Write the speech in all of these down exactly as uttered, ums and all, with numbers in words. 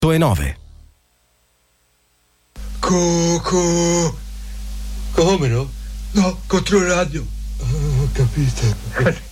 e nove. Coco. Come no? No, Controradio. Oh, ho capito.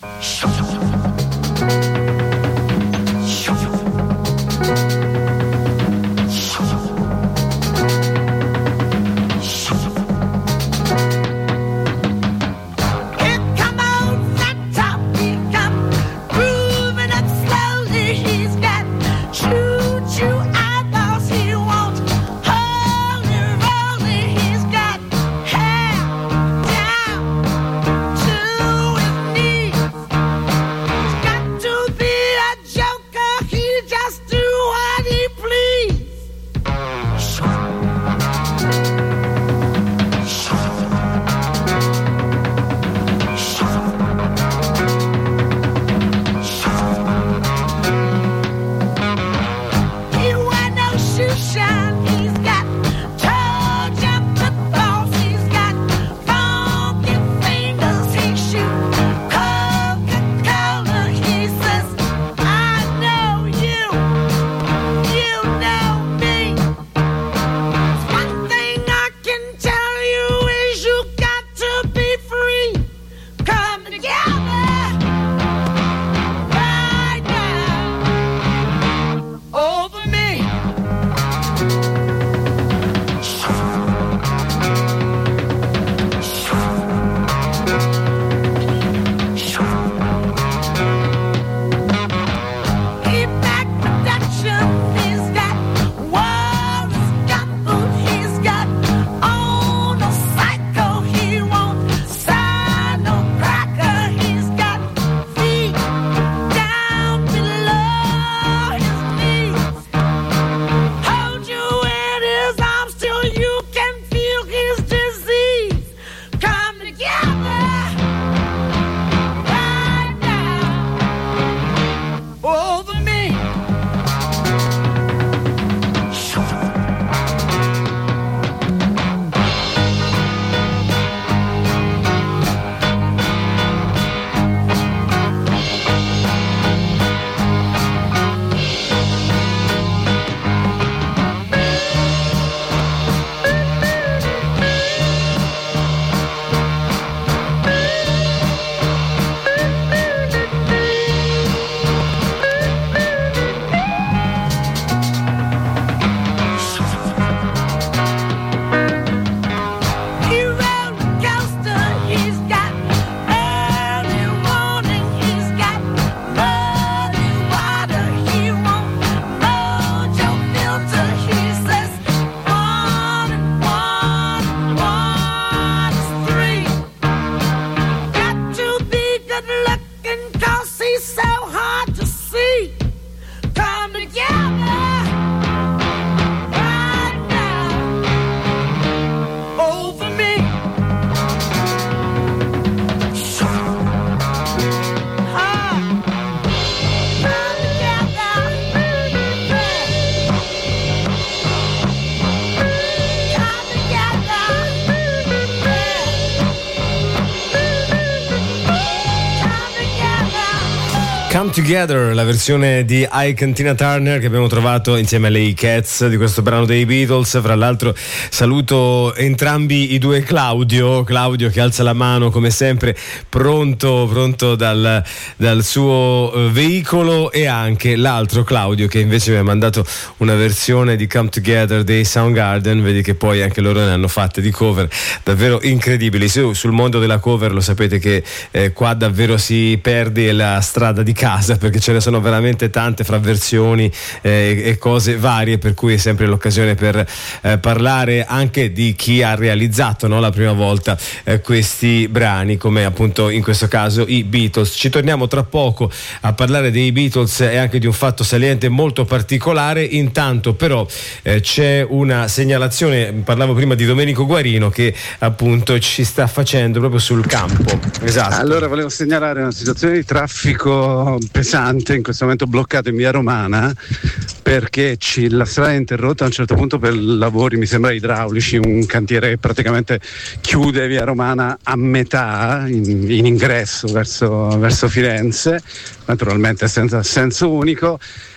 Come Together, la versione di Ike and Tina Turner che abbiamo trovato insieme alle Cats di questo brano dei Beatles. Fra l'altro saluto entrambi i due Claudio, Claudio che alza la mano come sempre, pronto, pronto dal, dal suo uh, veicolo, e anche l'altro Claudio che invece mi ha mandato una versione di Come Together dei Soundgarden. Vedi che poi anche loro ne hanno fatte di cover davvero incredibili. Su, sul mondo della cover lo sapete che eh, qua davvero si perde la strada di casa, perché ce ne sono veramente tante fra versioni eh, e cose varie, per cui è sempre l'occasione per eh, parlare anche di chi ha realizzato, no, la prima volta eh, questi brani, come appunto in questo caso i Beatles. Ci torniamo tra poco a parlare dei Beatles e anche di un fatto saliente molto particolare. Intanto però eh, c'è una segnalazione, parlavo prima di Domenico Guarino, che appunto ci sta facendo proprio sul campo. Esatto. Allora volevo segnalare una situazione di traffico pesante in questo momento, bloccato in via Romana perché ci, la strada è interrotta a un certo punto per lavori, mi sembra idraulici, un cantiere che praticamente chiude via Romana a metà in, in ingresso verso, verso Firenze, naturalmente senza senso unico.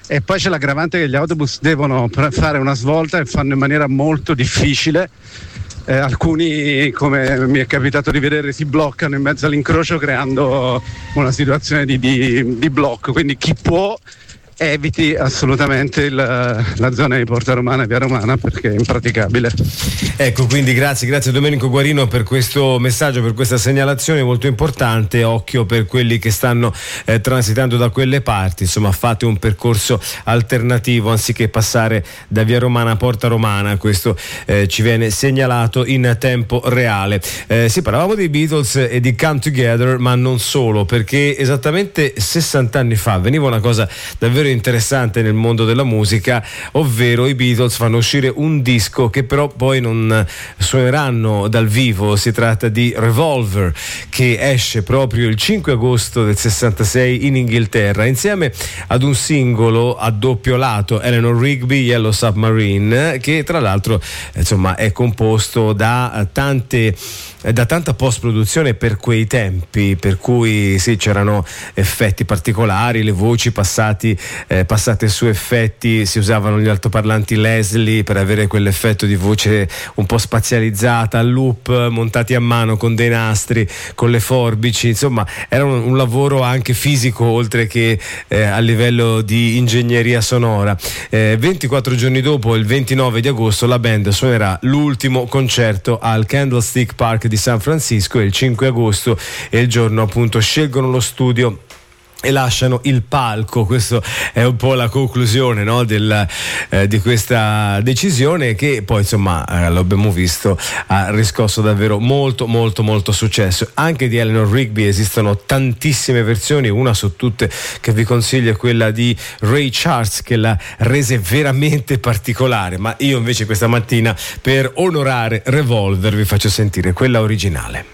E poi c'è l'aggravante che gli autobus devono fare una svolta e fanno in maniera molto difficile. Eh, alcuni, come mi è capitato di vedere, si bloccano in mezzo all'incrocio creando una situazione di, di, di blocco, quindi chi può eviti assolutamente il, la zona di Porta Romana e Via Romana perché è impraticabile. Ecco, quindi grazie, grazie a Domenico Guarino per questo messaggio, per questa segnalazione molto importante. Occhio per quelli che stanno eh, transitando da quelle parti, insomma fate un percorso alternativo anziché passare da Via Romana a Porta Romana, questo eh, ci viene segnalato in tempo reale. Eh, sì, parlavamo dei Beatles e di Come Together, ma non solo, perché esattamente sessanta anni fa veniva una cosa davvero interessante nel mondo della musica, ovvero i Beatles fanno uscire un disco che però poi non suoneranno dal vivo. Si tratta di Revolver, che esce proprio il cinque agosto del sessantasei in Inghilterra, insieme ad un singolo a doppio lato, Eleanor Rigby, Yellow Submarine, che tra l'altro insomma è composto da tante da tanta post-produzione per quei tempi, per cui sì, c'erano effetti particolari, le voci passati, eh, passate su effetti, si usavano gli altoparlanti Leslie per avere quell'effetto di voce un po' spazializzata, a loop, montati a mano con dei nastri, con le forbici, insomma era un, un lavoro anche fisico oltre che eh, a livello di ingegneria sonora. Eh, ventiquattro giorni dopo, il ventinove di agosto, la band suonerà l'ultimo concerto al Candlestick Park di San Francisco, e il cinque agosto è il giorno appunto scelgono lo studio e lasciano il palco. Questo è un po' la conclusione, no, del, eh, di questa decisione, che poi insomma eh, l'abbiamo visto, ha riscosso davvero molto molto molto successo. Anche di Eleanor Rigby esistono tantissime versioni, una su tutte che vi consiglio è quella di Ray Charles, che la rese veramente particolare, ma io invece questa mattina, per onorare Revolver, vi faccio sentire quella originale.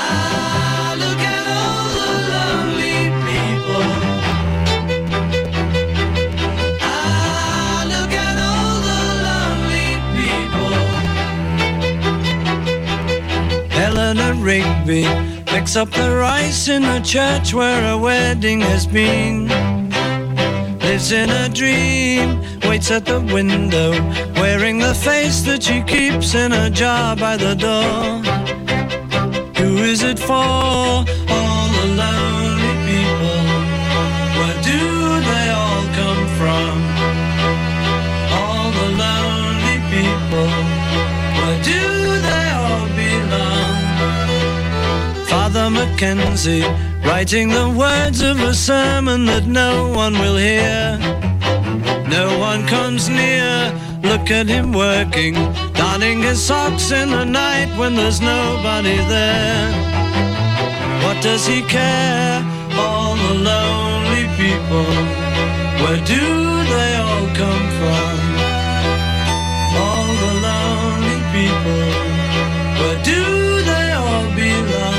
Eleanor Rigby picks up the rice in the church where a wedding has been. Lives in a dream, waits at the window, wearing the face that she keeps in a jar by the door. Who is it for? All the lonely people. Where do they all come from? All the lonely people. Where do they all belong? Father Mackenzie, writing the words of a sermon that no one will hear. No one comes near, look at him working, darning his socks in the night when there's nobody there. What does he care? All the lonely people, where do they all come from? All the lonely people, where do they all belong?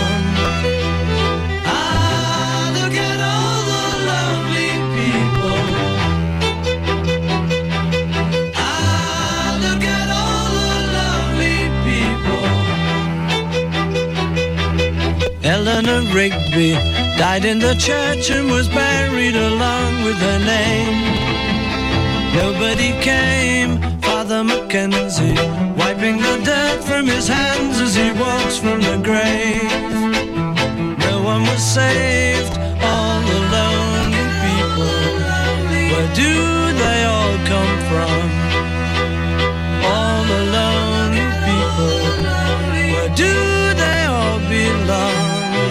Eleanor Rigby died in the church and was buried along with her name. Nobody came, Father Mackenzie, wiping the dirt from his hands as he walks from the grave. No one was saved, all the lonely people. Where do they all come from? All the lonely people. Where do they all belong?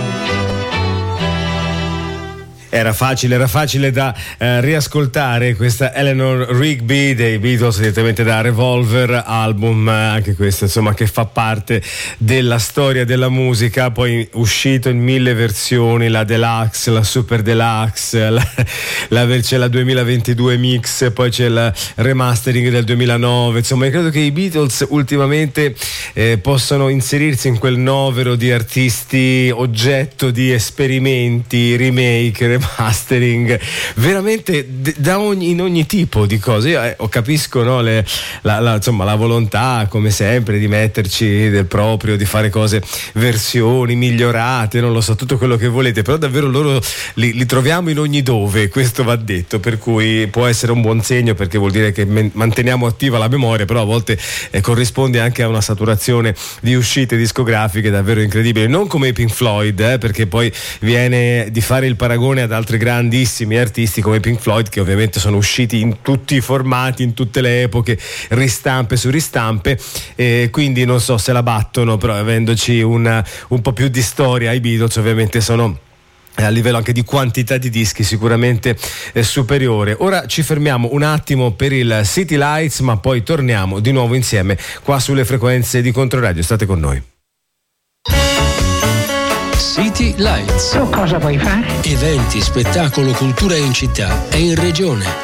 Era facile, era facile da eh, riascoltare questa Eleanor Rigby dei Beatles, direttamente da Revolver, album eh, anche questo insomma che fa parte della storia della musica, poi uscito in mille versioni, la deluxe, la super deluxe, la, la, c'è la duemilaventidue mix, poi c'è il remastering del duemilanove, insomma io credo che i Beatles ultimamente eh, possano inserirsi in quel novero di artisti oggetto di esperimenti, remake, mastering, veramente da ogni, in ogni tipo di cose. Io eh, capisco, no, le, la, la, insomma, la volontà come sempre di metterci del proprio, di fare cose, versioni migliorate, non lo so, tutto quello che volete, però davvero loro li, li troviamo in ogni dove, questo va detto, per cui può essere un buon segno, perché vuol dire che men- manteniamo attiva la memoria, però a volte eh, corrisponde anche a una saturazione di uscite discografiche davvero incredibile, non come i Pink Floyd, eh, perché poi viene di fare il paragone ad altri grandissimi artisti come Pink Floyd, che ovviamente sono usciti in tutti i formati, in tutte le epoche, ristampe su ristampe, e quindi non so se la battono, però avendoci un, un po' più di storia, i Beatles ovviamente sono a livello anche di quantità di dischi sicuramente eh, superiore. Ora ci fermiamo un attimo per il City Lights, ma poi torniamo di nuovo insieme qua sulle frequenze di Controradio. State con noi. City Lights. Tu cosa vuoi fare? Eventi, spettacolo, cultura in città e in regione.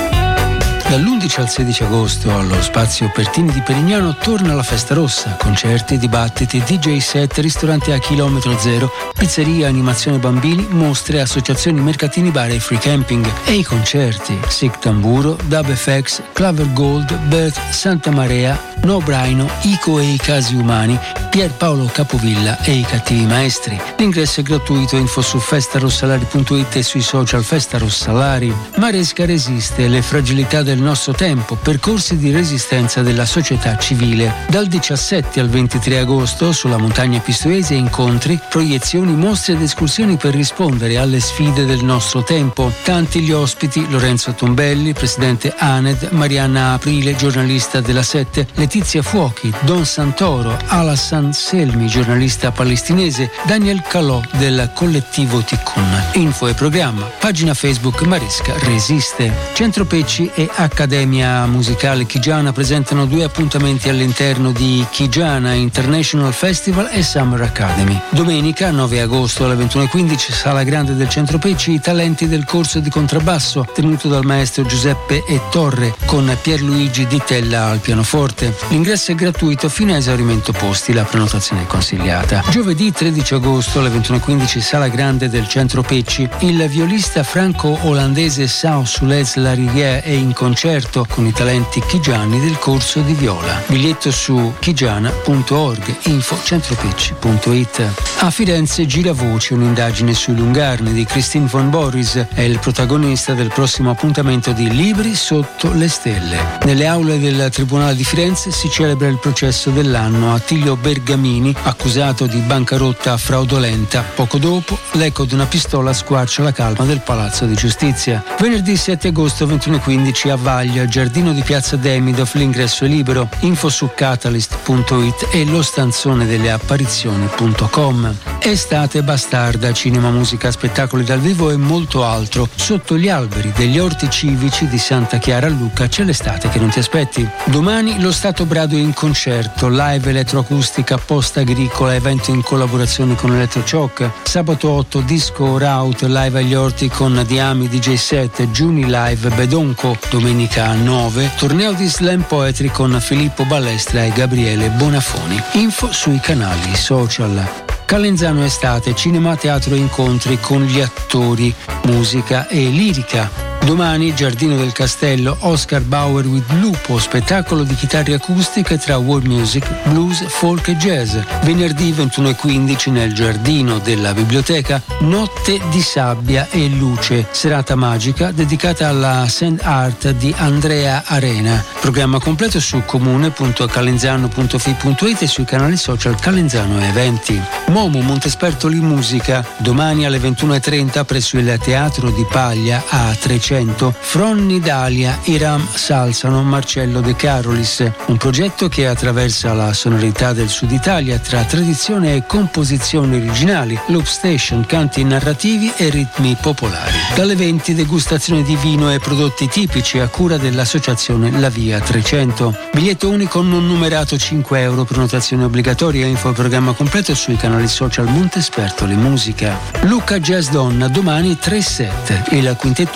Dall'undici al sedici agosto allo Spazio Pertini di Perignano torna la Festa Rossa, concerti, dibattiti, D J set, ristoranti a chilometro zero, pizzeria, animazione bambini, mostre, associazioni, mercatini, bar e free camping. E i concerti: Sic Tamburo, Dub F X, Claver Gold, Bert, Santa Marea, No Braino, Ico e i Casi Umani, Pierpaolo Capovilla e i Cattivi Maestri. L'ingresso è gratuito, info su festarossalari punto it e sui social Festa Rossalari. Maresca resiste, le fragilità del nostro tempo, percorsi di resistenza della società civile. Dal diciassette al ventitré agosto sulla montagna pistoiese incontri, proiezioni, mostre ed escursioni per rispondere alle sfide del nostro tempo. Tanti gli ospiti: Lorenzo Tombelli, presidente A N E D, Marianna Aprile, giornalista della Sette, Letizia Fuochi, Don Santoro, Alassan Selmi, giornalista palestinese, Daniel Calò del collettivo Tikkun. Info e programma, pagina Facebook Maresca Resiste. Centro Pecci e Accademia Musicale Chigiana presentano due appuntamenti all'interno di Chigiana International Festival e Summer Academy. Domenica nove agosto alle ventuno e quindici, Sala Grande del Centro Pecci, i talenti del corso di contrabbasso tenuto dal maestro Giuseppe E. Torre con Pierluigi Di Tella al pianoforte. L'ingresso è gratuito fino a esaurimento posti, la prenotazione è consigliata. Giovedì tredici agosto alle ventuno e quindici, Sala Grande del Centro Pecci, il violista franco-olandese Sao Sulez Larrivière è in concerto con i talenti chigiani del corso di viola. Biglietto su chigiana punto org, info centropecci punto it. A Firenze Giravoce, un'indagine sui Lungarni di Christine von Boris, è il protagonista del prossimo appuntamento di Libri sotto le stelle. Nelle aule del Tribunale di Firenze si celebra il processo dell'anno a Attilio Bergamini, accusato di bancarotta fraudolenta. Poco dopo, l'eco di una pistola squarcia la calma del Palazzo di Giustizia. Venerdì sette agosto ventuno e quindici a Vaglia, giardino di Piazza Demidov, l'ingresso è libero. Info su catalyst punto it e lo stanzone delle apparizioni punto com. Estate bastarda, cinema, musica, spettacoli dal vivo e molto altro. Sotto gli alberi degli orti civici di Santa Chiara a Lucca c'è l'estate che non ti aspetti. Domani lo Stato Brado in concerto, live elettroacustica post agricola, evento in collaborazione con Electrochoc. Sabato otto disco Rout, live agli orti con Diami D J set, Giuni live Bedonco. Domenica nove torneo di slam poetry con Filippo Balestra e Gabriele Bonafoni. Info sui canali social. Calenzano estate, cinema, teatro e incontri con gli attori, musica e lirica. Domani Giardino del Castello, Oscar Bauer with Lupo, spettacolo di chitarre acustiche tra world music, blues, folk e jazz. Venerdì ventuno e quindici nel Giardino della Biblioteca, Notte di sabbia e luce, serata magica dedicata alla sand art di Andrea Arena. Programma completo su comune punto calenzano punto fi punto it e sui canali social Calenzano Eventi. Momo Montespertoli Musica, domani alle ventuno e trenta presso il Teatro di Paglia a trecento, Fronni Dalia, Iram Salsano, Marcello De Carolis, un progetto che attraversa la sonorità del Sud Italia tra tradizione e composizioni originali, loop station, canti narrativi e ritmi popolari. Dalle venti degustazione di vino e prodotti tipici a cura dell'associazione La Via trecento. Biglietto unico non numerato cinque euro, prenotazione obbligatoria, info e programma completo sui canali social Montespertoli Musica. Lucca Jazz Donna, domani tre sette, il quintetto a cappella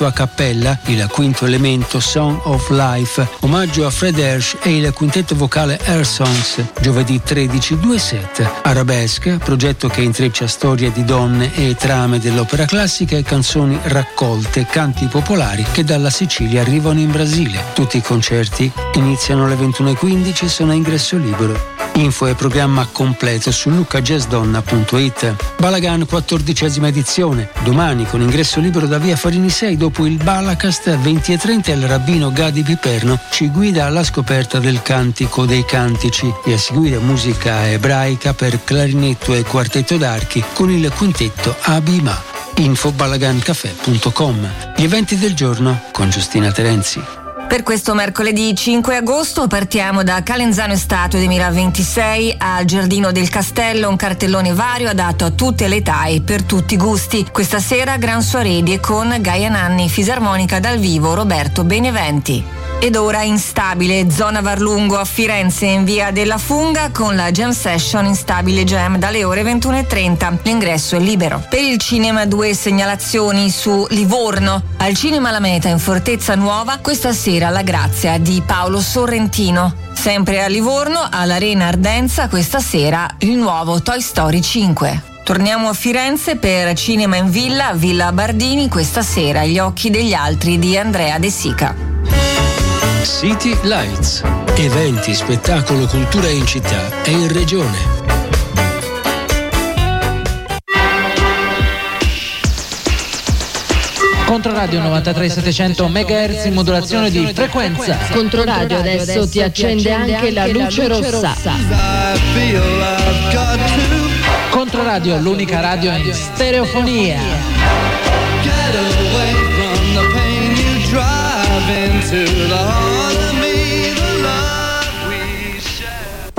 Bella, il quinto elemento Song of Life, omaggio a Fred Hersch e il quintetto vocale Air Songs, giovedì tredici due sette. Arabesque, progetto che intreccia storie di donne e trame dell'opera classica e canzoni raccolte, canti popolari che dalla Sicilia arrivano in Brasile. Tutti i concerti iniziano alle ventuno e quindici, sono a ingresso libero. Info e programma completo su lucca jazz donna punto it. Balagan quattordicesima edizione, domani con ingresso libero da via Farini sei. Dopo il Balacast venti e trenta il rabbino Gadi Piperno ci guida alla scoperta del cantico dei cantici e a seguire musica ebraica per clarinetto e quartetto d'archi con il quintetto Abima. Info balagancafè punto com. Gli eventi del giorno con Giustina Terenzi. Per questo mercoledì cinque agosto partiamo da Calenzano Estate duemilaventisei al Giardino del Castello, un cartellone vario adatto a tutte le età e per tutti i gusti. Questa sera Gran Soirée con Gaia Nanni, fisarmonica dal vivo Roberto Beneventi. Ed ora Instabile, zona Varlungo a Firenze in via della Funga con la Jam Session Instabile Jam dalle ore ventuno e trenta. L'ingresso è libero. Per il cinema due segnalazioni su Livorno. Al Cinema La Meta in Fortezza Nuova questa sera La Grazia di Paolo Sorrentino. Sempre a Livorno all'Arena Ardenza questa sera il nuovo Toy Story cinque. Torniamo a Firenze per Cinema in Villa, Villa Bardini questa sera Gli occhi degli altri di Andrea De Sica. City Lights. Eventi, spettacolo, cultura in città e in regione. Controradio novantatré settecento megahertz in modulazione di frequenza. Controradio adesso ti accende anche la luce rossa. Controradio, l'unica radio in stereofonia. Into the heart of me, the love we share.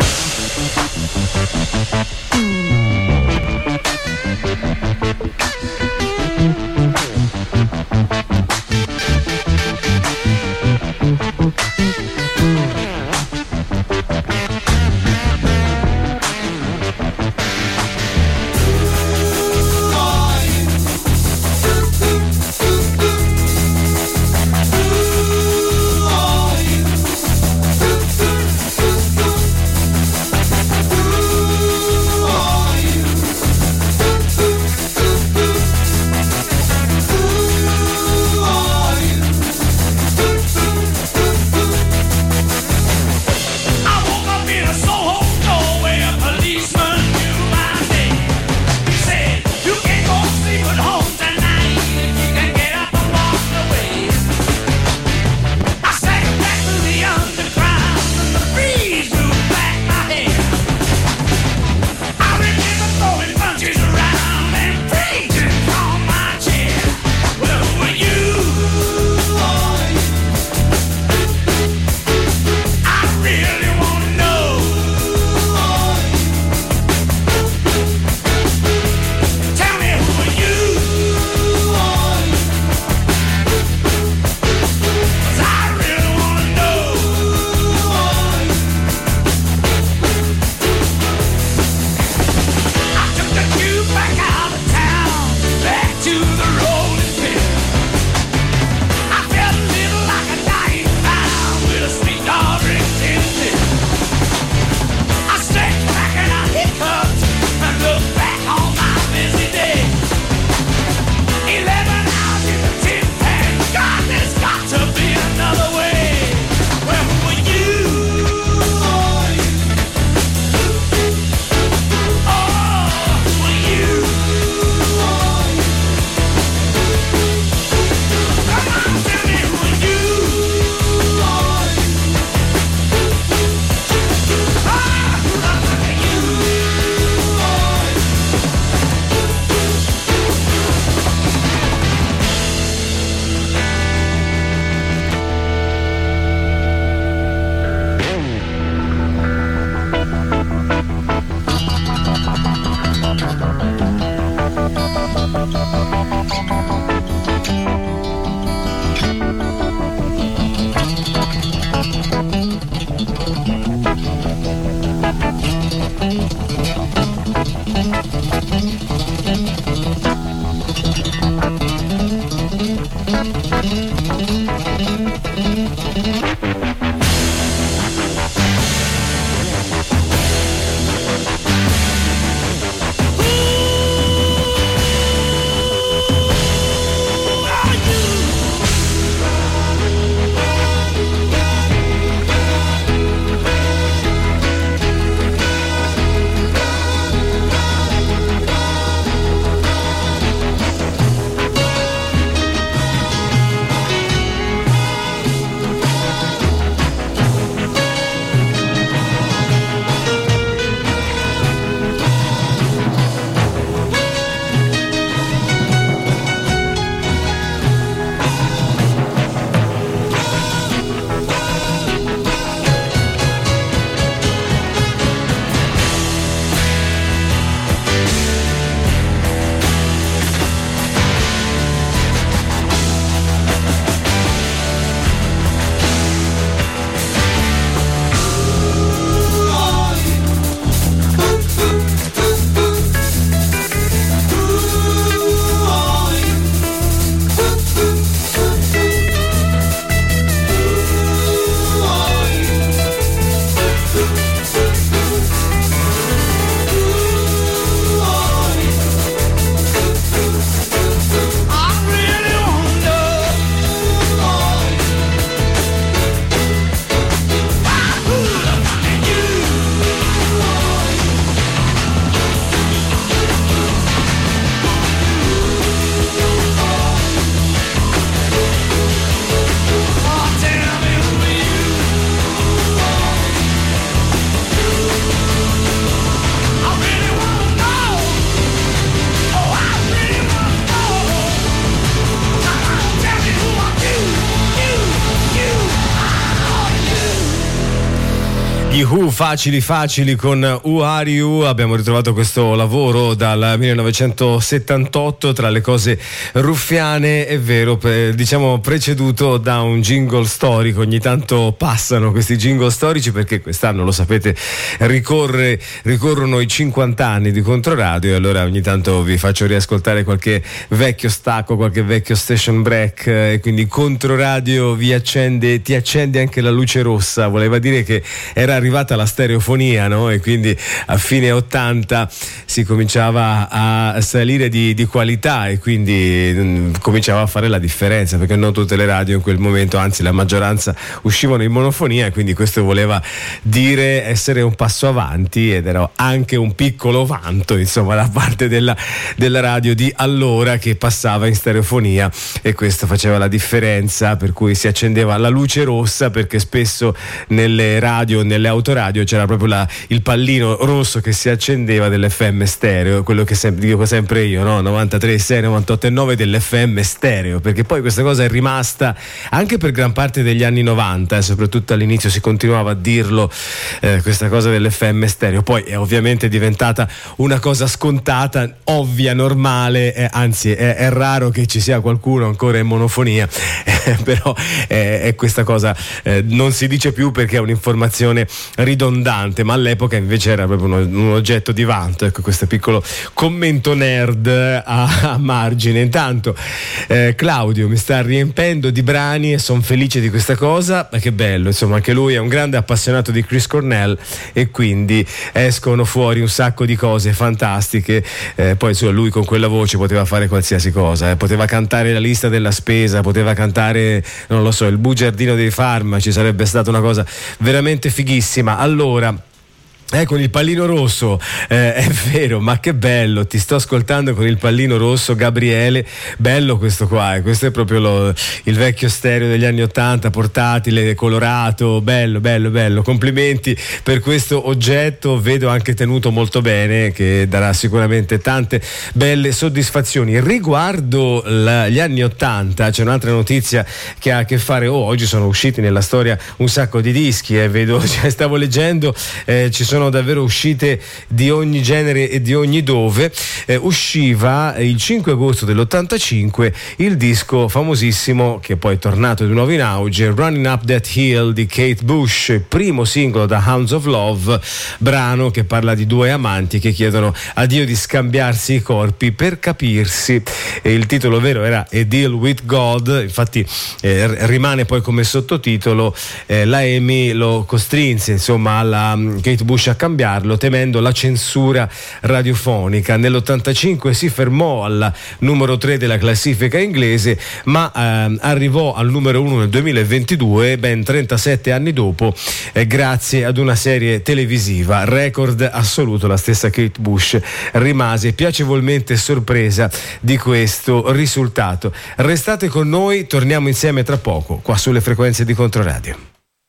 Gli Who, facili facili con Who Are You. Abbiamo ritrovato questo lavoro dal millenovecentosettantotto, tra le cose ruffiane, è vero, pre- diciamo preceduto da un jingle storico. Ogni tanto passano questi jingle storici perché quest'anno, lo sapete, ricorre, ricorrono i cinquanta anni di Controradio, e allora ogni tanto vi faccio riascoltare qualche vecchio stacco, qualche vecchio station break, e quindi Controradio vi accende, ti accende anche la luce rossa. Voleva dire che era arrivata la stereofonia, no? E quindi a fine ottanta si cominciava a salire di, di qualità, e quindi mh, cominciava a fare la differenza, perché non tutte le radio in quel momento, anzi la maggioranza, uscivano in monofonia, e quindi questo voleva dire essere un passo avanti, ed era anche un piccolo vanto, insomma, da parte della, della radio di allora, che passava in stereofonia, e questo faceva la differenza, per cui si accendeva la luce rossa, perché spesso nelle radio, nelle autoradio, c'era proprio la, il pallino rosso che si accendeva dell'F M stereo, quello che sempre, dico sempre io, no? novantatré virgola sei, novantotto virgola nove dell'F M stereo, perché poi questa cosa è rimasta anche per gran parte degli anni novanta, eh, soprattutto all'inizio si continuava a dirlo, eh, questa cosa dell'F M stereo. Poi è ovviamente diventata una cosa scontata, ovvia, normale, eh, anzi è, è raro che ci sia qualcuno ancora in monofonia, eh, però eh, è questa cosa, eh, non si dice più perché è un'informazione ridondante, ma all'epoca invece era proprio un, un oggetto di vanto. Ecco, questo piccolo commento nerd a, a margine. Intanto eh, Claudio mi sta riempendo di brani e sono felice di questa cosa, ma che bello, insomma, anche lui è un grande appassionato di Chris Cornell, e quindi escono fuori un sacco di cose fantastiche. Eh, poi insomma, lui con quella voce poteva fare qualsiasi cosa, eh. Poteva cantare la lista della spesa, poteva cantare, non lo so, il bugiardino dei farmaci, sarebbe stata una cosa veramente fighissima. Allora, Eh, con il pallino rosso, eh, è vero, ma che bello, ti sto ascoltando con il pallino rosso, Gabriele, bello questo qua, eh, questo è proprio lo, il vecchio stereo degli anni ottanta, portatile, colorato, bello, bello, bello, complimenti per questo oggetto, vedo anche tenuto molto bene, che darà sicuramente tante belle soddisfazioni. Riguardo la, gli anni ottanta c'è un'altra notizia che ha a che fare, oh, oggi sono usciti nella storia un sacco di dischi, eh, vedo, cioè, stavo leggendo, eh, ci sono davvero uscite di ogni genere e di ogni dove. Eh, usciva il cinque agosto dell'ottantacinque il disco famosissimo, che poi è tornato di nuovo in auge, Running Up That Hill di Kate Bush, primo singolo da Hounds of Love, brano che parla di due amanti che chiedono a Dio di scambiarsi i corpi per capirsi, e il titolo vero era A Deal with God, infatti eh, rimane poi come sottotitolo, eh, la Amy lo costrinse, insomma, alla um, Kate Bush a cambiarlo, temendo la censura radiofonica. Nell'ottantacinque si fermò al numero tre della classifica inglese, ma ehm, arrivò al numero uno nel duemilaventidue, ben trentasette anni dopo, eh, grazie ad una serie televisiva. Record assoluto. La stessa Kate Bush rimase piacevolmente sorpresa di questo risultato. Restate con noi, torniamo insieme tra poco qua sulle frequenze di Controradio.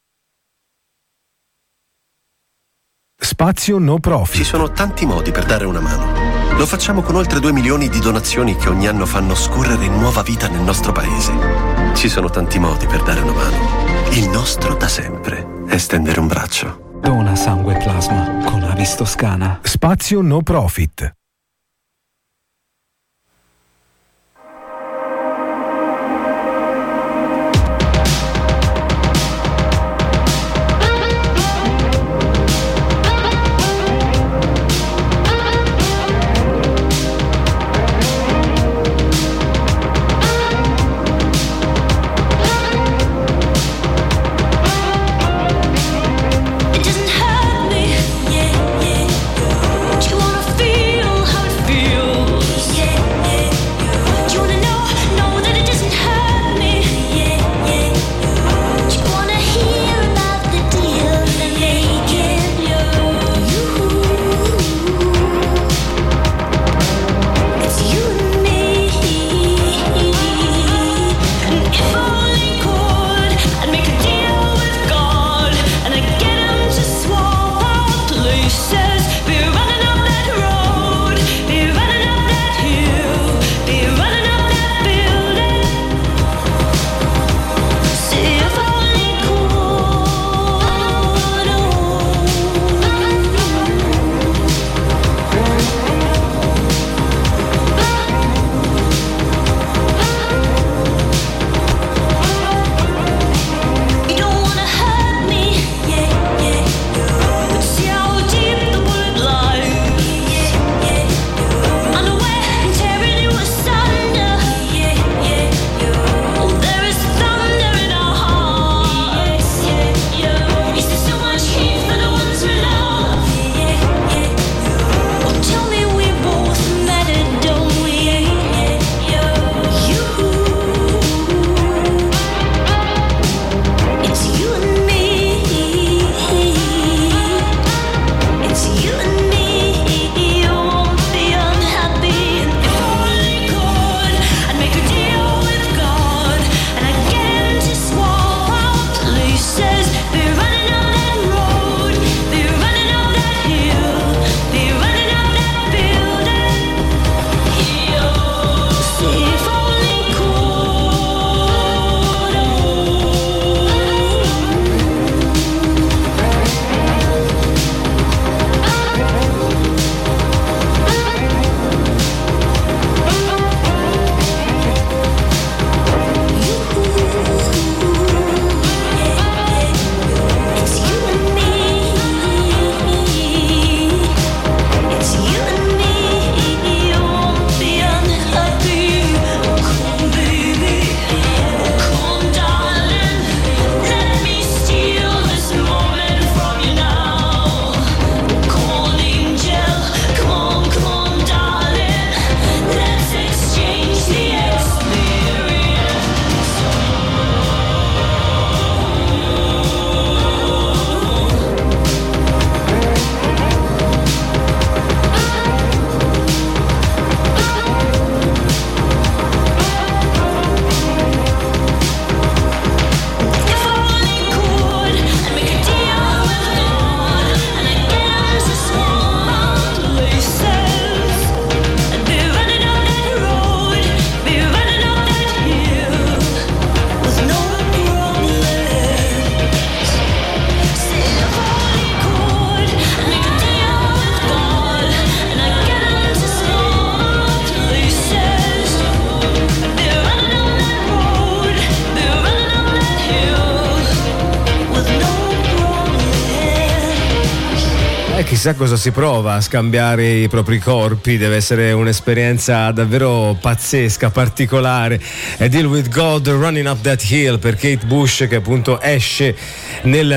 Spazio no profit. Ci sono tanti modi per dare una mano. Lo facciamo con oltre due milioni di donazioni che ogni anno fanno scorrere nuova vita nel nostro paese. Ci sono tanti modi per dare una mano. Il nostro da sempre è stendere un braccio. Dona sangue e plasma con Avis Toscana. Spazio no profit. It doesn't hurt me, yeah, yeah. Do you wanna feel Eh, chissà cosa si prova a scambiare i propri corpi, deve essere un'esperienza davvero pazzesca, particolare. E Deal with God, Running Up That Hill per Kate Bush, che appunto esce nel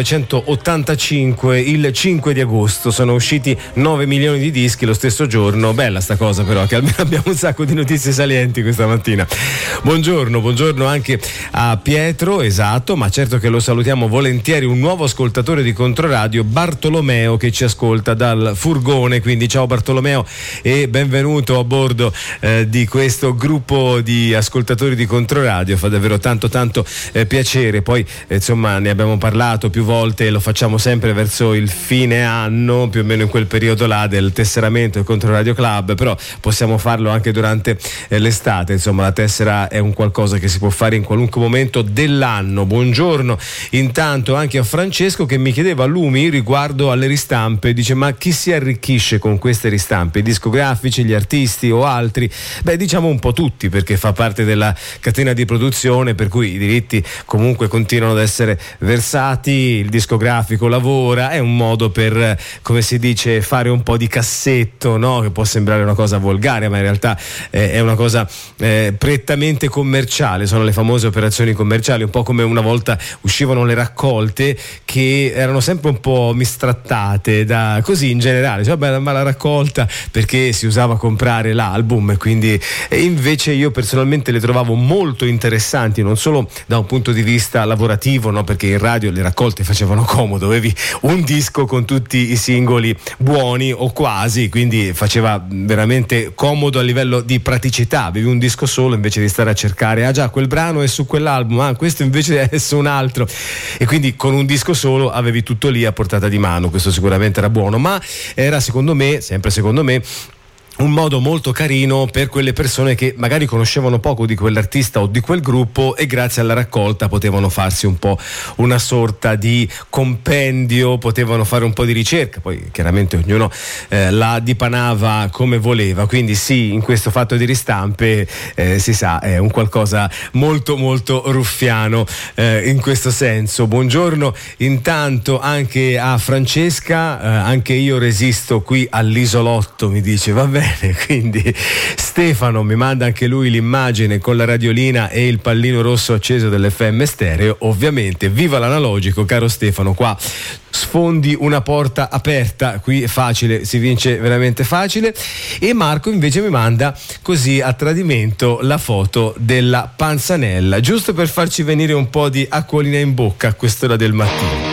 millenovecentottantacinque, il cinque di agosto. Sono usciti nove milioni di dischi lo stesso giorno. Bella sta cosa, però, che almeno abbiamo un sacco di notizie salienti questa mattina. Buongiorno, buongiorno anche a Pietro, esatto, ma certo che lo salutiamo volentieri, un nuovo ascoltatore di Controradio, Bartolomeo, che ci ascolta dal furgone. Quindi ciao Bartolomeo e benvenuto a bordo eh, di questo gruppo di ascoltatori di Controradio. Fa davvero tanto tanto eh, piacere. Poi eh, insomma ne abbiamo parlato più volte e lo facciamo sempre verso il fine anno, più o meno in quel periodo là del tesseramento del Controradio Club, però possiamo farlo anche durante eh, l'estate. Insomma, la tessera è un qualcosa che si può fare in qualunque momento dell'anno. Buongiorno intanto anche a Francesco, che mi chiedeva lumi riguardo alle ristampe. Dice: ma chi si arricchisce con queste ristampe? I discografici, gli artisti o altri? Beh, diciamo un po' tutti, perché fa parte della catena di produzione, per cui i diritti comunque continuano ad essere versati, il discografico lavora, è un modo per, come si dice, fare un po' di cassetto, no? Che può sembrare una cosa volgare, ma in realtà eh, è una cosa eh, prettamente commerciale, sono le famose operazioni commerciali, un po' come una volta uscivano le raccolte che erano sempre un po' mistrattate da, così in generale, cioè, vabbè, ma la raccolta, perché si usava comprare l'album, e quindi e invece io personalmente le trovavo molto interessanti, non solo da un punto di vista lavorativo, no? Perché in radio le raccolte facevano comodo, avevi un disco con tutti i singoli buoni o quasi, quindi faceva veramente comodo a livello di praticità. Avevi un disco solo invece di stare a cercare, ah già, quel brano è su quell'album, ah questo invece è su un altro, e quindi con un disco solo avevi tutto lì a portata di mano. Questo sicuramente era buono, ma era, secondo me, sempre secondo me, un modo molto carino per quelle persone che magari conoscevano poco di quell'artista o di quel gruppo e grazie alla raccolta potevano farsi un po' una sorta di compendio, potevano fare un po' di ricerca. Poi chiaramente ognuno eh, la dipanava come voleva, quindi sì, in questo fatto di ristampe eh, si sa, è un qualcosa molto molto ruffiano eh, in questo senso. Buongiorno intanto anche a Francesca, eh, anche io resisto qui all'isolotto, mi dice, va bene. Quindi Stefano mi manda anche lui l'immagine con la radiolina e il pallino rosso acceso dell'F M stereo. Ovviamente viva l'analogico, caro Stefano, qua sfondi una porta aperta, qui è facile, si vince veramente facile. E Marco invece mi manda così a tradimento la foto della Panzanella, giusto per farci venire un po' di acquolina in bocca a quest'ora del mattino.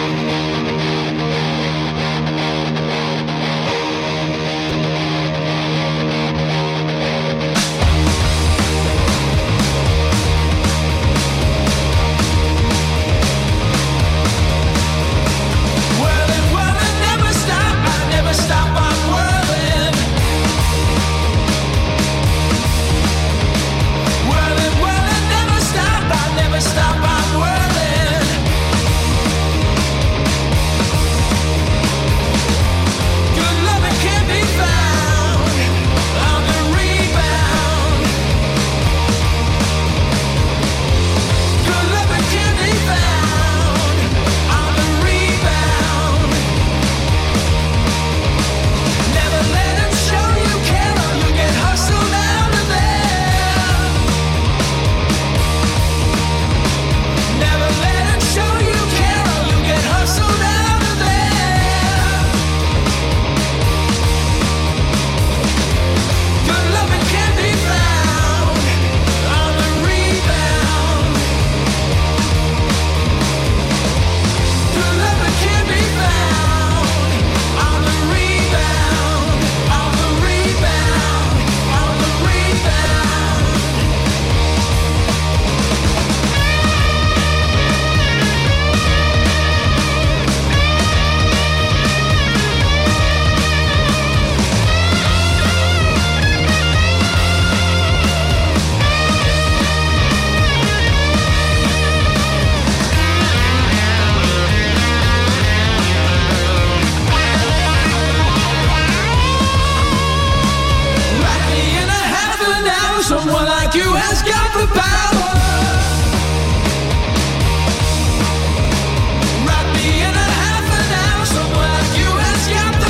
Wrap me in a half an hour, someone like you has got the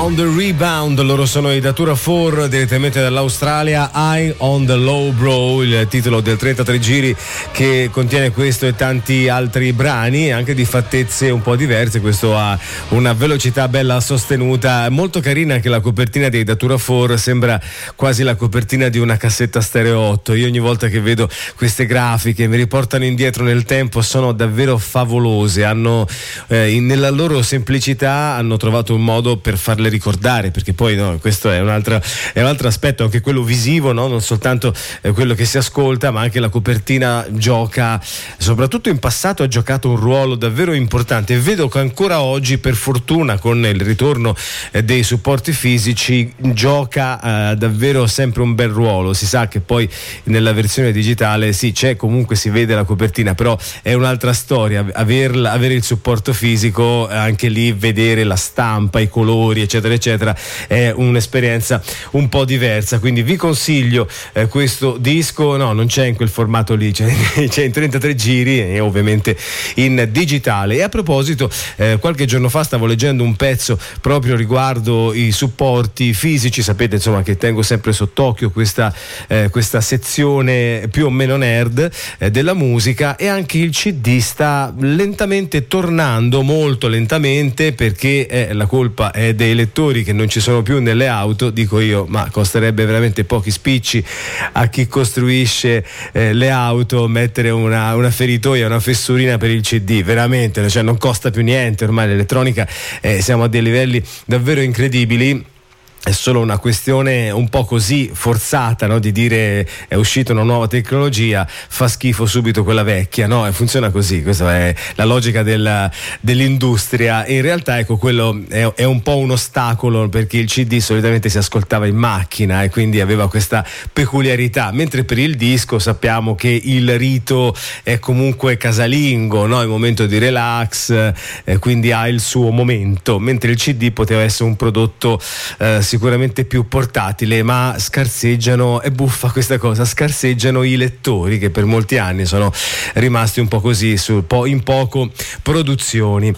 On the Rebound, loro sono i Datura quattro direttamente dall'Australia. Eye on the Low Bro, il titolo del trentatré giri che contiene questo e tanti altri brani, anche di fattezze un po' diverse. Questo ha una velocità bella sostenuta, molto carina anche la copertina dei Datura quattro, sembra quasi la copertina di una cassetta stereo otto. Io ogni volta che vedo queste grafiche mi riportano indietro nel tempo, sono davvero favolose, hanno eh, nella loro semplicità hanno trovato un modo per farle ricordare, perché poi no, questo è un altro, è un altro aspetto, anche quello visivo, no? Non soltanto eh, quello che si ascolta, ma anche la copertina gioca, soprattutto in passato ha giocato un ruolo davvero importante, e vedo che ancora oggi, per fortuna, con il ritorno eh, dei supporti fisici, gioca eh, davvero sempre un bel ruolo. Si sa che poi nella versione digitale sì, c'è, comunque si vede la copertina, però è un'altra storia averla, avere il supporto fisico, anche lì vedere la stampa, i colori eccetera eccetera, è un'esperienza un po' diversa. Quindi vi consiglio eh, questo disco, no, non c'è in quel formato lì, c'è, c'è in trentatré giri e ovviamente in digitale. E a proposito, eh, qualche giorno fa stavo leggendo un pezzo proprio riguardo i supporti fisici. Sapete insomma che tengo sempre sott'occhio questa, eh, questa sezione più o meno nerd eh, della musica, e anche il C D sta lentamente tornando, molto lentamente, perché eh, la colpa è dei lettori che non ci sono più nelle auto, dico io, ma costerebbe veramente pochi spicci a chi costruisce eh, le auto mettere una, una feritoia, una fessurina per il C D, veramente, cioè non costa più niente, ormai l'elettronica eh, siamo a dei livelli davvero incredibili. È solo una questione un po' così forzata, no? Di dire è uscita una nuova tecnologia, fa schifo subito quella vecchia, no? E funziona così, questa è la logica della, dell'industria. E in realtà ecco, quello è, è un po' un ostacolo, perché il C D solitamente si ascoltava in macchina e quindi aveva questa peculiarità, mentre per il disco sappiamo che il rito è comunque casalingo, no? Il momento di relax, eh, quindi ha il suo momento, mentre il C D poteva essere un prodotto eh, sicuramente più portatile, ma scarseggiano, è buffa questa cosa, scarseggiano i lettori, che per molti anni sono rimasti un po' così su, po- in poco produzioni.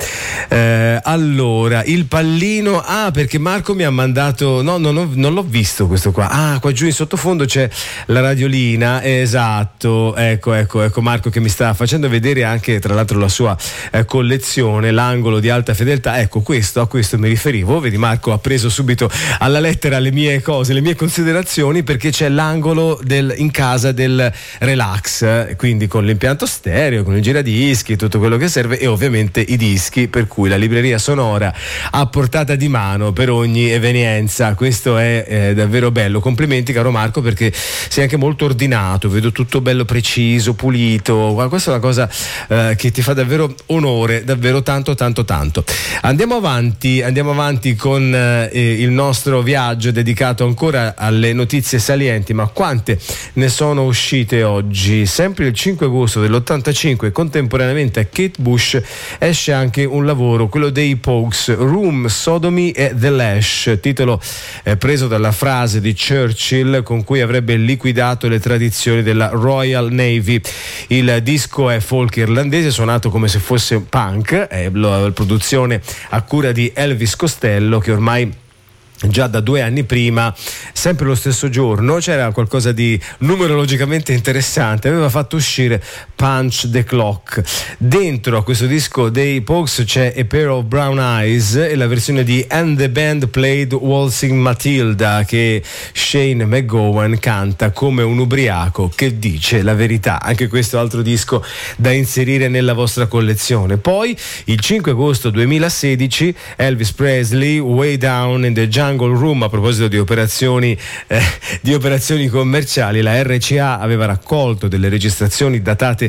Eh, allora, il pallino, ah perché Marco mi ha mandato, no, no, no non l'ho visto questo qua, ah qua giù in sottofondo c'è la radiolina, esatto, ecco ecco ecco Marco che mi sta facendo vedere anche tra l'altro la sua eh, collezione, l'angolo di alta fedeltà, ecco questo, a questo mi riferivo, vedi Marco ha preso subito alla lettera le mie cose, le mie considerazioni, perché c'è l'angolo del, in casa del relax, quindi con l'impianto stereo, con il giradischi, tutto quello che serve, e ovviamente i dischi, per cui la libreria sonora a portata di mano per ogni evenienza. Questo è eh, davvero bello, complimenti caro Marco, perché sei anche molto ordinato, vedo tutto bello preciso, pulito, questa è una cosa eh, che ti fa davvero onore, davvero tanto tanto tanto. Andiamo avanti, andiamo avanti con eh, il nostro viaggio dedicato ancora alle notizie salienti, ma quante ne sono uscite oggi. Sempre il cinque agosto dell'ottantacinque, contemporaneamente a Kate Bush esce anche un lavoro, quello dei Pogues, Room, Sodomy e The Lash, titolo eh, preso dalla frase di Churchill con cui avrebbe liquidato le tradizioni della Royal Navy. Il disco è folk irlandese, suonato come se fosse punk, è la produzione a cura di Elvis Costello, che ormai già da due anni prima, sempre lo stesso giorno, c'era qualcosa di numerologicamente interessante, aveva fatto uscire Punch the Clock. Dentro a questo disco dei Pogues c'è A Pair of Brown Eyes e la versione di And the Band Played Waltzing Matilda, che Shane McGowan canta come un ubriaco che dice la verità. Anche questo altro disco da inserire nella vostra collezione. Poi il cinque agosto duemilasedici Elvis Presley, Way Down in the Jungle Room. A proposito di operazioni eh, di operazioni commerciali, la R C A aveva raccolto delle registrazioni datate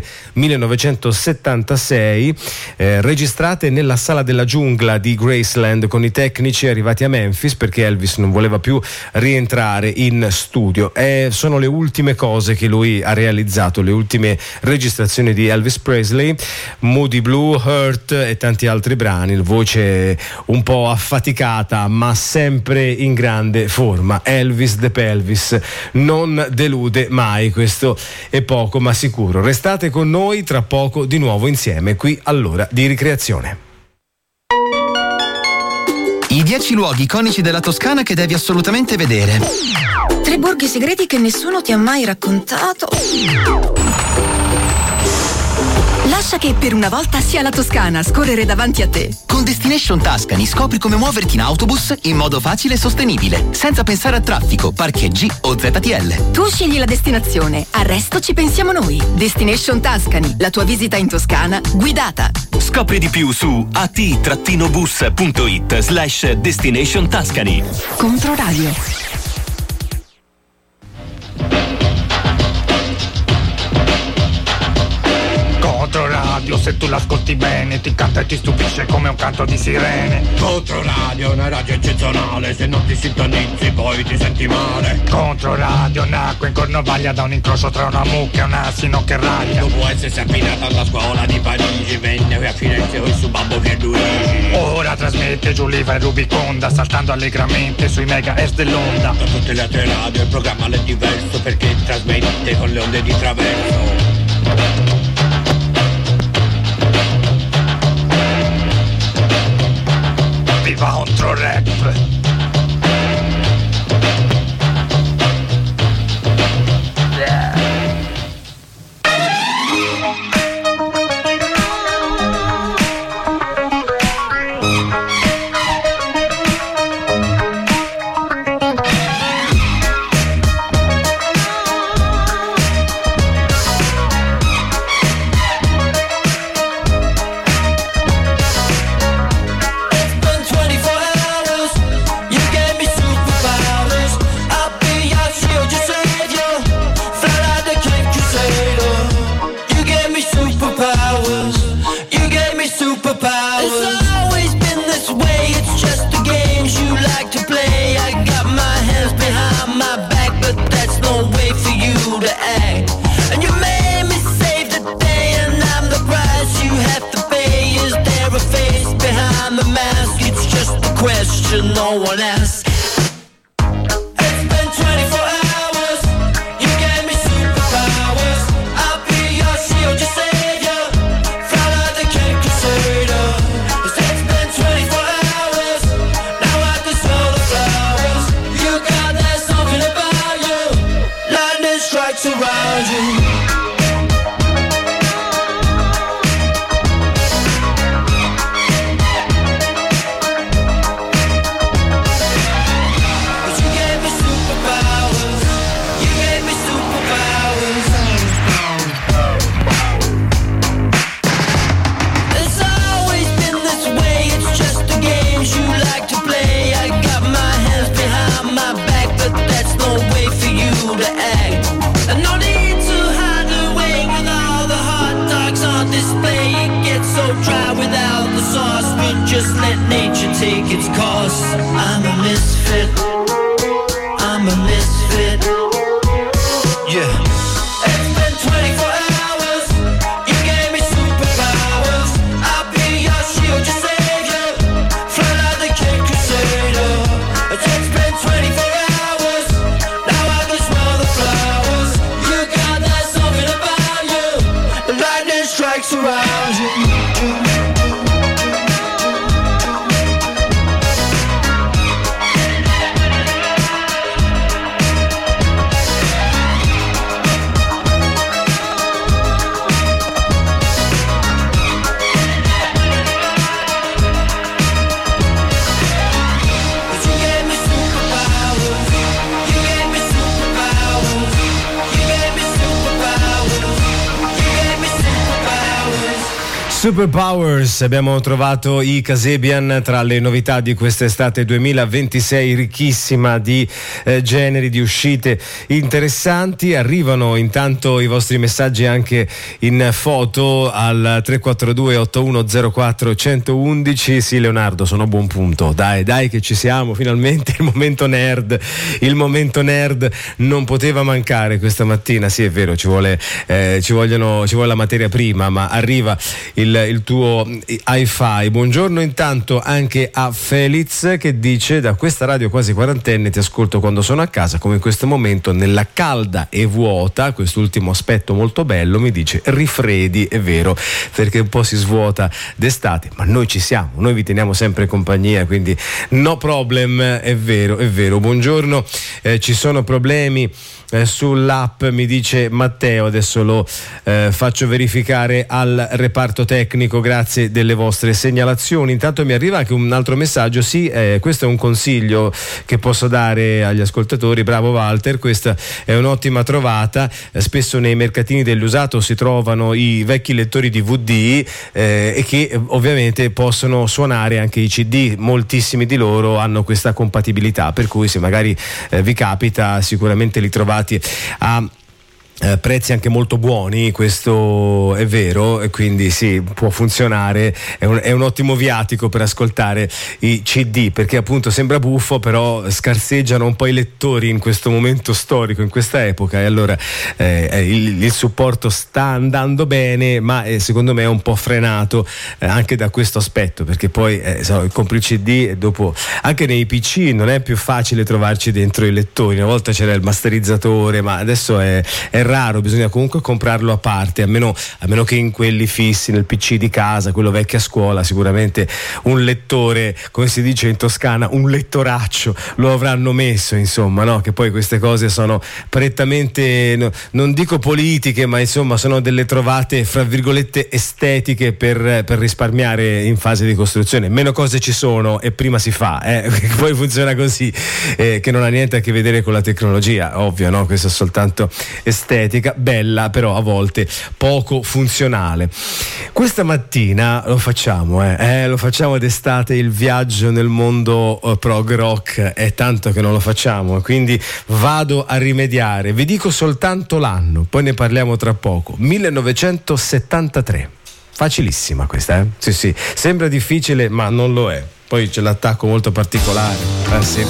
millenovecentosettantasei, eh, registrate nella sala della giungla di Graceland con i tecnici arrivati a Memphis perché Elvis non voleva più rientrare in studio. Eh, sono le ultime cose che lui ha realizzato, le ultime registrazioni di Elvis Presley, Moody Blue, Hurt e tanti altri brani, voce un po' affaticata ma sempre in grande forma. Elvis the Pelvis non delude mai, questo è poco ma sicuro. Restate con noi, tra poco di nuovo insieme qui all'ora di ricreazione. I dieci luoghi iconici della Toscana che devi assolutamente vedere. Tre borghi segreti che nessuno ti ha mai raccontato. Lascia che per una volta sia la Toscana a scorrere davanti a te. Con Destination Tuscany scopri come muoverti in autobus in modo facile e sostenibile, senza pensare a traffico, parcheggi o Z T L. Tu scegli la destinazione, al resto ci pensiamo noi. Destination Tuscany, la tua visita in Toscana guidata. Scopri di più su at-bus.it slash Destination Tuscany. Controradio. Controradio, se tu l'ascolti bene ti canta e ti stupisce come un canto di sirene. Controradio, una radio eccezionale, se non ti sintonizzi poi ti senti male. Controradio nacque in Cornovaglia da un incrocio tra una mucca e un asino che raglia. Dopo essersi abbinata alla scuola di Parigi, venne qui a Firenze con il suo babbo Pierluigi. Ora trasmette Giuliva e Rubiconda, saltando allegramente sui megahertz dell'onda. Da tutte le altre radio il programma è diverso, perché trasmette con le onde di traverso. Viva Contro Rap! No one else. It's been twenty-four hours. You gave me superpowers. I'll be your shield, your savior. Follow the Cape Crusader. It's been twenty-four hours. Now I can smell the flowers. You got that something about you. Lightning strikes around you. Just let nature take its course. I'm a misfit. I'm a misfit. Yeah. It's been twenty-four hours. You gave me superpowers. I'll be your shield, your savior. Fly like the Cape Crusader. It's been twenty-four hours. Now I can smell the flowers. You got that something about you. The lightning strikes around you. Superpowers, abbiamo trovato i Kasabian tra le novità di quest'estate duemilaventisei, ricchissima di eh, generi, di uscite interessanti. Arrivano intanto i vostri messaggi anche in foto al tre quattro due otto uno zero quattro uno uno uno. Sì, Leonardo, sono a buon punto, dai dai che ci siamo finalmente. Il momento nerd, il momento nerd non poteva mancare questa mattina. Sì, è vero, ci vuole eh, ci vogliono ci vuole la materia prima, ma arriva il il, il tuo hi-fi. Buongiorno intanto anche a Felix che dice: da questa radio quasi quarantenne ti ascolto quando sono a casa, come in questo momento nella calda e vuota, quest'ultimo aspetto molto bello, mi dice rifredi, è vero, perché un po' si svuota d'estate, ma noi ci siamo, noi vi teniamo sempre compagnia, quindi no problem, è vero, è vero. Buongiorno, eh, ci sono problemi Eh, sull'app, mi dice Matteo, adesso lo eh, faccio verificare al reparto tecnico, grazie delle vostre segnalazioni. Intanto mi arriva anche un altro messaggio, sì, eh, questo è un consiglio che posso dare agli ascoltatori, bravo Walter, questa è un'ottima trovata, eh, spesso nei mercatini dell'usato si trovano i vecchi lettori D V D eh, e che eh, ovviamente possono suonare anche i C D, moltissimi di loro hanno questa compatibilità, per cui se magari eh, vi capita sicuramente li trovate a Eh, prezzi anche molto buoni, questo è vero, e quindi sì, può funzionare, è un, è un ottimo viatico per ascoltare i C D, perché appunto sembra buffo, però scarseggiano un po' i lettori in questo momento storico, in questa epoca, e allora eh, il, il supporto sta andando bene, ma eh, secondo me è un po' frenato eh, anche da questo aspetto, perché poi eh, so, compri il C D e dopo anche nei P C non è più facile trovarci dentro i lettori. Una volta c'era il masterizzatore, ma adesso è, è raro, bisogna comunque comprarlo a parte, a meno, a meno che in quelli fissi nel P C di casa, quello vecchio a scuola, sicuramente un lettore, come si dice in Toscana, un lettoraccio lo avranno messo, insomma, no? Che poi queste cose sono prettamente, no, non dico politiche, ma insomma sono delle trovate fra virgolette estetiche per, per risparmiare in fase di costruzione. Meno cose ci sono e prima si fa, eh? Poi funziona così, eh, che non ha niente a che vedere con la tecnologia, ovvio, no? Questo è soltanto estetica, bella, però a volte poco funzionale. Questa mattina lo facciamo, eh, eh lo facciamo d'estate, il viaggio nel mondo uh, prog rock, è tanto che non lo facciamo, quindi vado a rimediare. Vi dico soltanto l'anno, poi ne parliamo tra poco. millenovecentosettantatré. Facilissima questa, eh? Sì, sì, sembra difficile, ma non lo è. Poi c'è l'attacco molto particolare. Eh sì.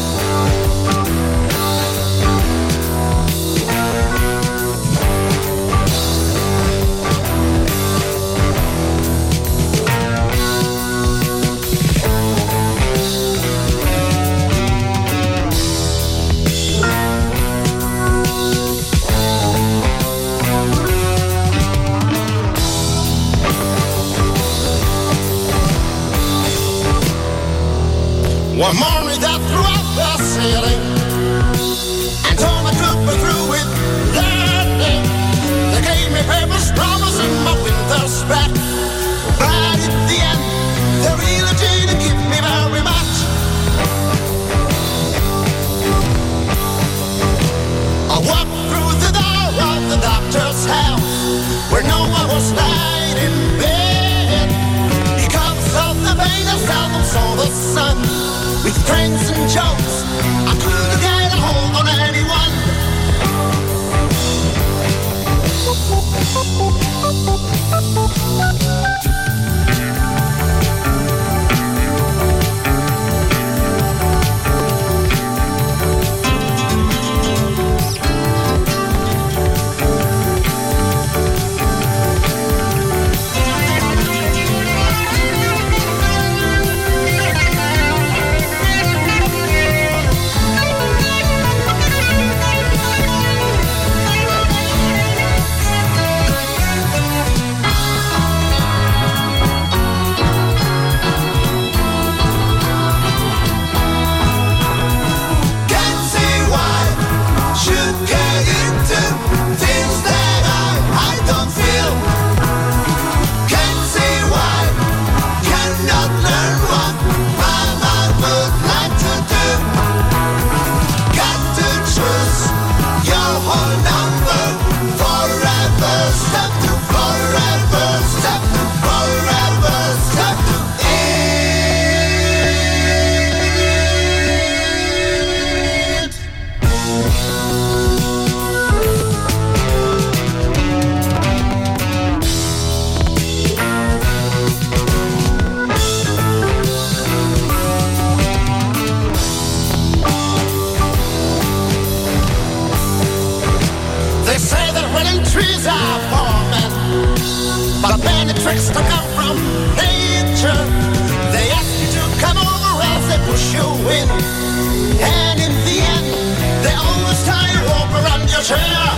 One morning I threw out the ceiling and told me to be through with learning. They gave me papers promising my winter's back, but at the end they really didn't give me very much. I walked through the door of the doctor's house where no one was lying in bed because of the pain I seldom saw the sun. With friends and jokes, I couldn't get a hold on anyone. win. And in the end, they always tie a rope around your chair.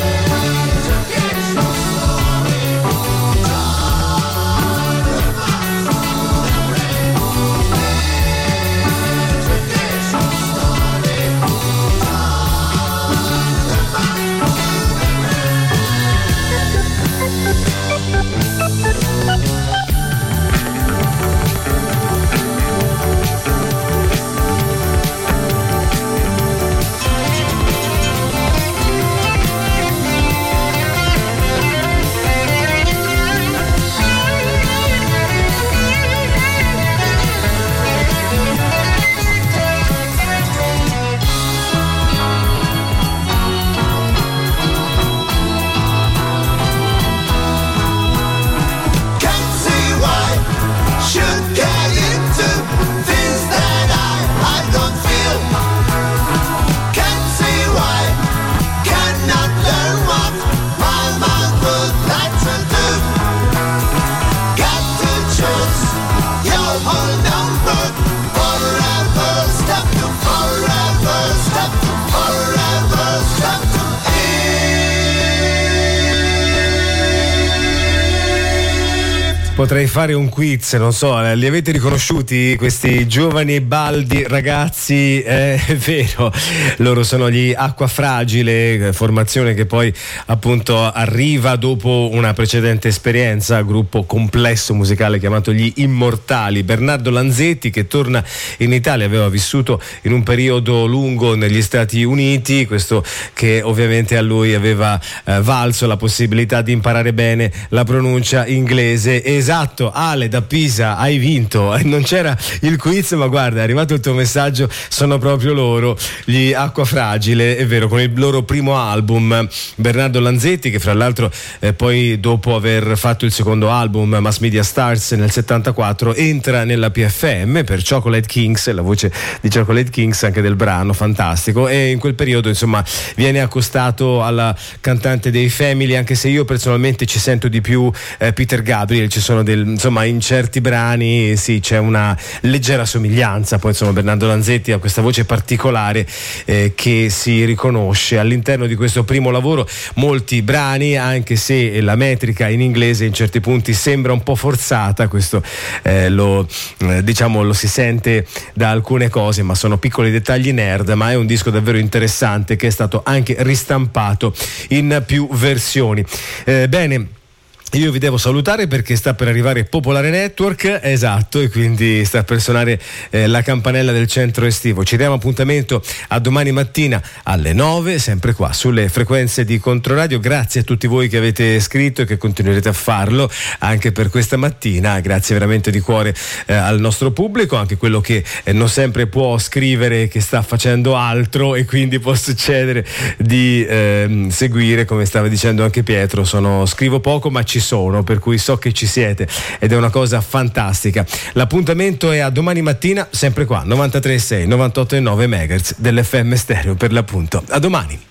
Potrei fare un quiz, non so, li avete riconosciuti questi giovani e baldi ragazzi? Eh, è vero, loro sono gli Acqua Fragile, formazione che poi appunto arriva dopo una precedente esperienza, gruppo complesso musicale chiamato gli Immortali. Bernardo Lanzetti, che torna in Italia, aveva vissuto in un periodo lungo negli Stati Uniti, questo che ovviamente a lui aveva eh, valso la possibilità di imparare bene la pronuncia inglese. Esatto, Ale da Pisa, hai vinto. Non c'era il quiz, ma guarda, è arrivato il tuo messaggio, sono proprio loro, gli Acqua Fragile, è vero, con il loro primo album. Bernardo Lanzetti, che fra l'altro eh, poi dopo aver fatto il secondo album, Mass Media Stars, nel settantaquattro, entra nella P F M per Chocolate Kings, la voce di Chocolate Kings anche del brano, fantastico, e in quel periodo insomma viene accostato alla cantante dei Family, anche se io personalmente ci sento di più eh, Peter Gabriel. Ci sono del, insomma in certi brani sì, c'è una leggera somiglianza, poi insomma Bernardo Lanzetti ha questa voce particolare eh, che si riconosce all'interno di questo primo lavoro. Molti brani, anche se la metrica in inglese in certi punti sembra un po' forzata, questo eh, lo eh, diciamo lo si sente da alcune cose, ma sono piccoli dettagli nerd, ma è un disco davvero interessante che è stato anche ristampato in più versioni. Eh, bene, io vi devo salutare perché sta per arrivare Popolare Network, esatto, e quindi sta per suonare eh, la campanella del centro estivo. Ci diamo appuntamento a domani mattina alle nove, sempre qua sulle frequenze di Controradio. Grazie a tutti voi che avete scritto e che continuerete a farlo anche per questa mattina. Grazie veramente di cuore eh, al nostro pubblico, anche quello che eh, non sempre può scrivere, che sta facendo altro, e quindi può succedere di eh, seguire, come stava dicendo anche Pietro. Sono scrivo poco ma ci sono, per cui so che ci siete ed è una cosa fantastica. L'appuntamento è a domani mattina, sempre qua, novantatré virgola sei, novantotto virgola nove megahertz dell'F M stereo per l'appunto. A domani.